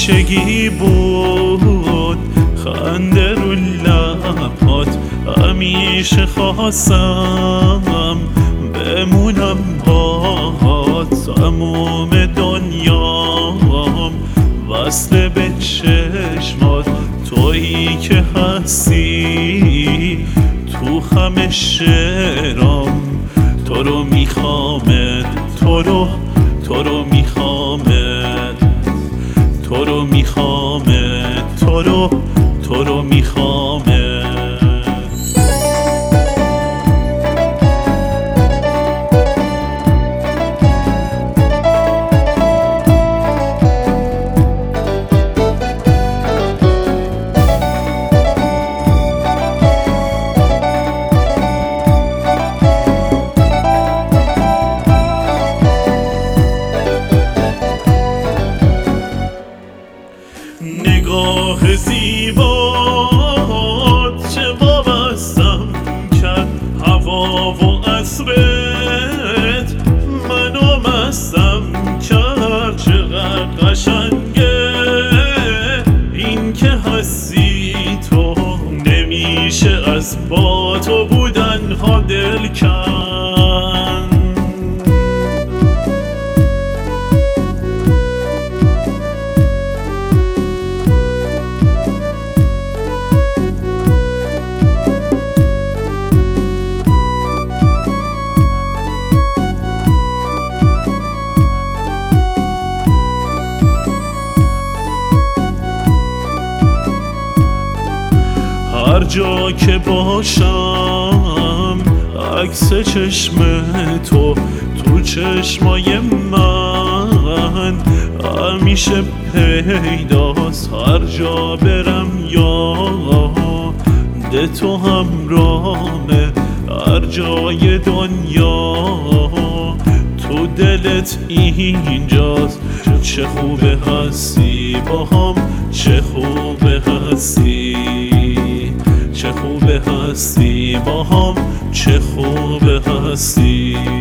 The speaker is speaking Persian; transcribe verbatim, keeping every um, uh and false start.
همیشگی بود خنده رو لبات، همیشه خواستم بمونم باهات. تموم دنیام وصل به چشمات، تویی که هستی تو همه شعرام. تو رو میخوامت، تو رو تو رو میخوامت، تو رو میخوامت، تو رو تو رو میخوامت. نگاه زیبات چه وابستم کرد، هوا و عصرت منو مستم کرد. چقدر قشنگه این که هستی تو، نمیشه از با تو بودن ها دل کن. هر جا که باشم عکس چشم تو تو چشمای من همیشه پیداست. هر جا برم یاد تو همراهمه، هر جای دنیا تو دلت اینجاست. چه خوبه هستی با هم، چه خوبه هستی، چه خوبه هستی با هم، چه خوبه هستی.